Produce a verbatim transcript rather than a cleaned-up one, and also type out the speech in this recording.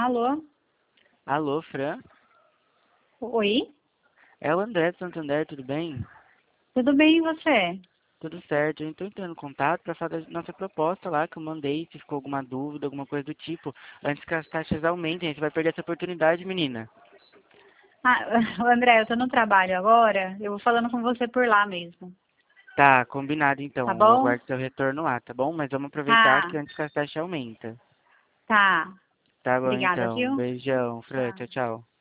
Alô? Alô, Fran? Oi? É o André de Santander, tudo bem? Tudo bem e você? Tudo certo, eu estou entrando em contato para falar da nossa proposta lá que eu mandei, se ficou alguma dúvida, alguma coisa do tipo, antes que as taxas aumentem, você vai perder essa oportunidade, menina. Ah, André, eu tô no trabalho agora, eu vou falando com você por lá mesmo, Tá, combinado tá então, eu bom? aguardo seu retorno lá, tá bom? Mas vamos aproveitar Tá, que antes que as taxas aumentem. tá. Tá bom Obrigada, então, viu? beijão, Fran, Tá. tchau, tchau.